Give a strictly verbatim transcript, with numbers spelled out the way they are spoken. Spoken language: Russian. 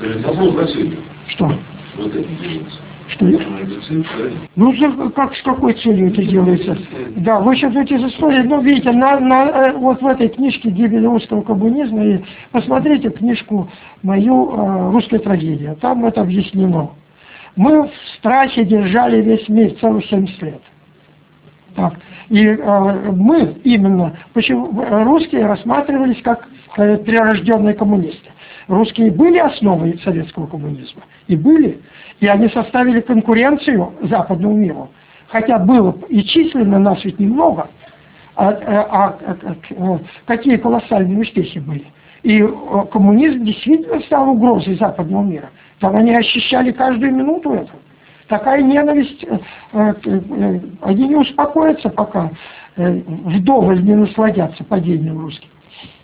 Что? Что это? Ну, как, с какой целью это делается? Да, вы сейчас эти истории, ну, видите, на, на, вот в этой книжке «Гибель русского коммунизма», и посмотрите книжку мою «Русская трагедия», там это объяснено. Мы в страхе держали весь мир целых семьдесят лет. Так. И э, мы именно, почему русские рассматривались как э, прирожденные коммунисты. Русские были основой советского коммунизма, и были, и они составили конкуренцию западному миру. Хотя было и численно нас ведь немного, а, а, а, а какие колоссальные успехи были. И коммунизм действительно стал угрозой западного мира. Там они ощущали каждую минуту этого. Такая ненависть, они не успокоятся, пока вдоволь не насладятся падением русских.